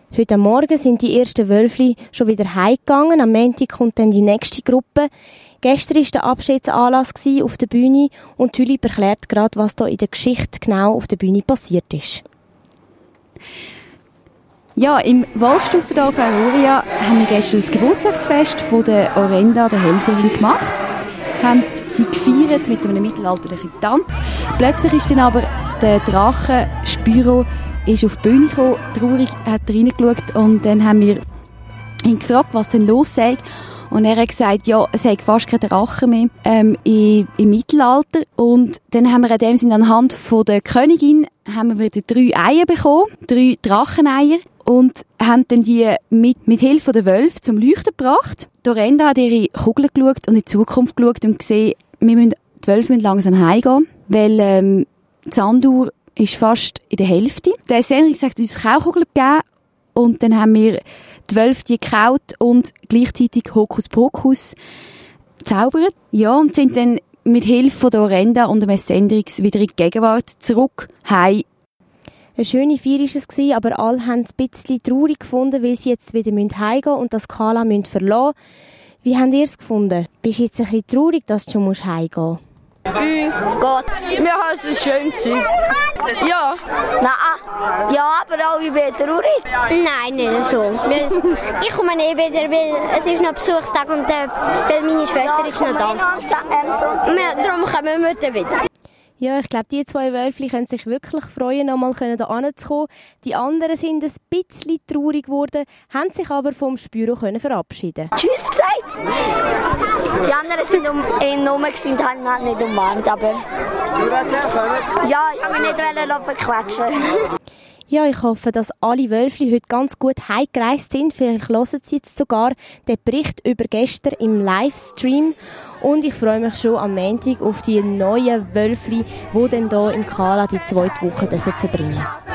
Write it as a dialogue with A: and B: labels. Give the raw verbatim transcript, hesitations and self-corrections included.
A: Heute Morgen sind die ersten Wölfli schon wieder heimgegangen. Am Montag kommt dann die nächste Gruppe. Gestern war der Abschiedsanlass auf der Bühne und Tulip erklärt gerade, was da in der Geschichte genau auf der Bühne passiert ist.
B: Ja, im Wolfstufendorf Aurora haben wir gestern das Geburtstagsfest von der Orenda, der Hellseherin, gemacht. Haben sie gefeiert mit einem mittelalterlichen Tanz. Plötzlich ist dann aber der Drache Spyro ist auf die Bühne gekommen, traurig hat er reingeschaut und dann haben wir ihn gefragt, was denn los sei. Und er hat gesagt, ja, es sei fast kein Drache mehr ähm, im, im Mittelalter. Und dann haben wir in dem Sinne anhand von der Königin haben wir wieder drei Eier bekommen, drei Dracheneier. Und haben dann die mit, mit Hilfe der Wölfe zum Leuchten gebracht. Dorenda hat ihre Kugeln geschaut und in die Zukunft geschaut und gesehen, wir müssen, die Wölfe müssen langsam heimgehen, weil ähm, die Sanduhr ist fast in der Hälfte. Der Senrik sagt uns Kaukugeln gegeben und dann haben wir die Wölfe die gekaut und gleichzeitig Hokuspokus zaubert. Ja, und sind dann mit Hilfe von der Orenda und dem Senrix wieder in die Gegenwart zurück heim.
A: Eine schöne Feier war es, aber alle haben es ein bisschen traurig gefunden, weil sie jetzt wieder heimgehen müssen und das Kala verlassen müssen. Wie habt ihr es gefunden? Bist du jetzt ein bisschen traurig, dass du schon heimgehen musst?
C: Mm, Gott, wir haben es schön gewesen. Ja. Nein. Ja, aber auch ich bin traurig. Nein, nicht so. Weil ich komme nicht wieder, weil es ist noch Besuchstag und äh, weil meine Schwester ist noch da. Wir, darum kommen wir wieder wieder.
A: Ja, ich glaube, die zwei Wölfli können sich wirklich freuen, nochmal hier hinzukommen. Die anderen sind ein bisschen traurig geworden, haben sich aber vom Spyro verabschieden.
C: Tschüss gesagt. Die anderen sind um, in Nummer und haben nicht umarmt, aber ja, ich habe mich nicht verquetschen.
A: Ja, ich hoffe, dass alle Wölfli heute ganz gut heimgereist sind. Vielleicht hören sie jetzt sogar den Bericht über gestern im Livestream. Und ich freue mich schon am Montag auf die neuen Wölfli, die dann hier im Kala die zweite Woche verbringen dürfen.